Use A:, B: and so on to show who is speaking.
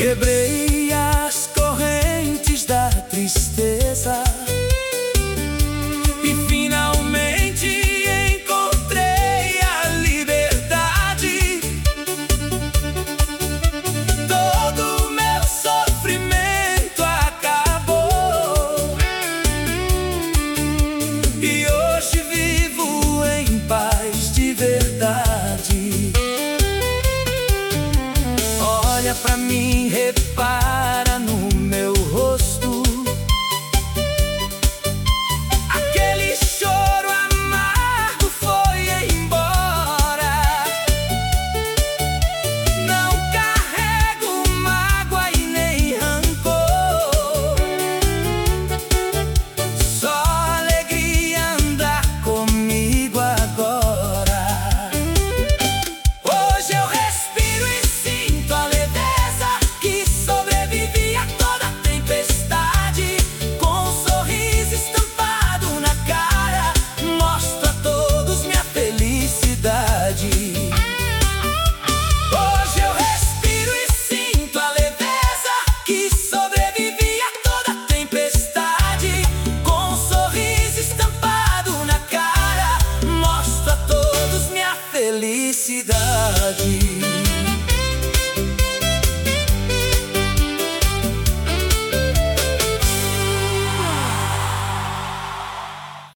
A: Quebrei as correntes da tristeza e finalmente encontrei a liberdade. Todo meu sofrimento acabou e hoje vivo em paz de verdade. Olha pra mim, repara no meu rosto. Aquele choro amargo foi embora. Não carrego mágoa e nem rancor. Só alegria andar comigo agora. Hoje eu respiro e sinto a leveza que sobrevive a toda tempestade. Com um sorriso estampado na cara, mostro a todos minha felicidade. Hoje eu respiro e sinto a leveza que sobrevive a toda tempestade. Com um sorriso estampado na cara, mostro a todos minha felicidade.